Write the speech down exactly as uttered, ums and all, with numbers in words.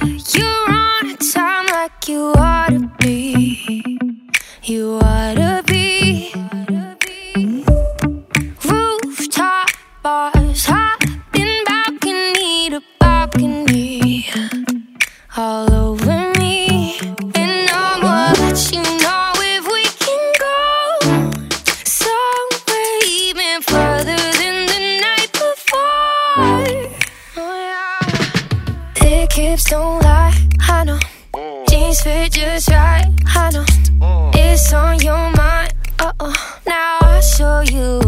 you're on a time like you ought to be. You ought to be. Rooftop bars, hopping balcony to balcony, all over me. And I'ma let you know if we can go somewhere even further than the night before. Oh yeah. Thick hips don't lie, I know. Jeans fit just right, I know. It's on your mind, uh-oh. Now I'll show you